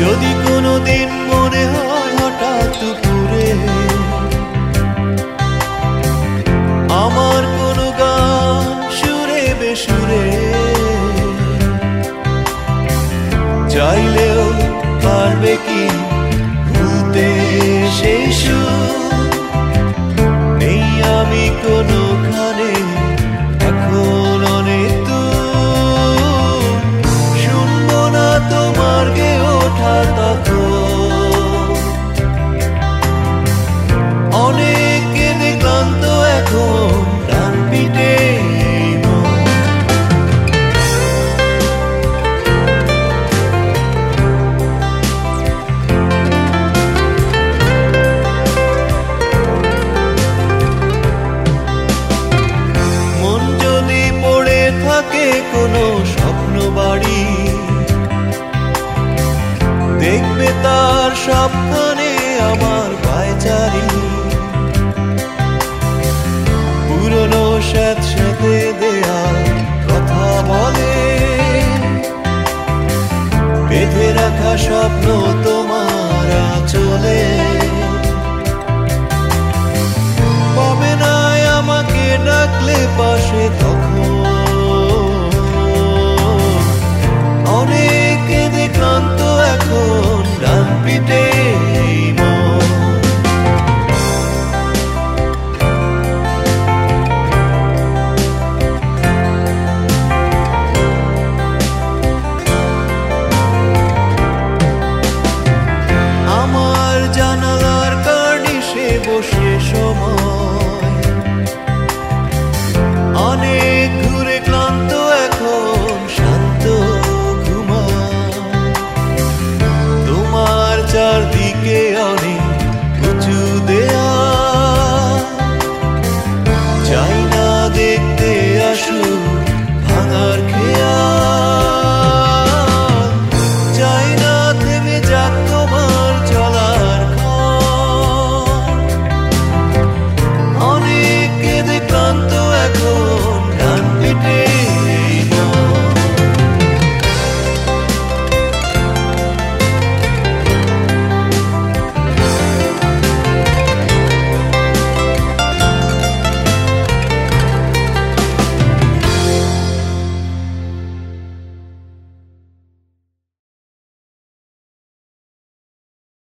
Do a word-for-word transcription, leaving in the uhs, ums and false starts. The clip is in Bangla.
যদি কোনোদিন মনে হয় হঠাৎ দুপুরে আমার কোনো গান সুরে বেসুরে, চাইলেও পারবে কি ভুলতে সেই সুর? নেই আমি কোনোখানে এখন অনেক দূর, শুনবো না তোমার গে ওঠা তখন। অনেক কেঁদে ক্লান্ত এখন ডান পিঠে কোনো স্বপ্ন বাড়ি, দেখবে তার সবখানে আমার পায়চারি। পুরনো স্যাঁতস্যাঁতে দেয়াল কথা বলে, বেঁধে রাখা স্বপ্ন তো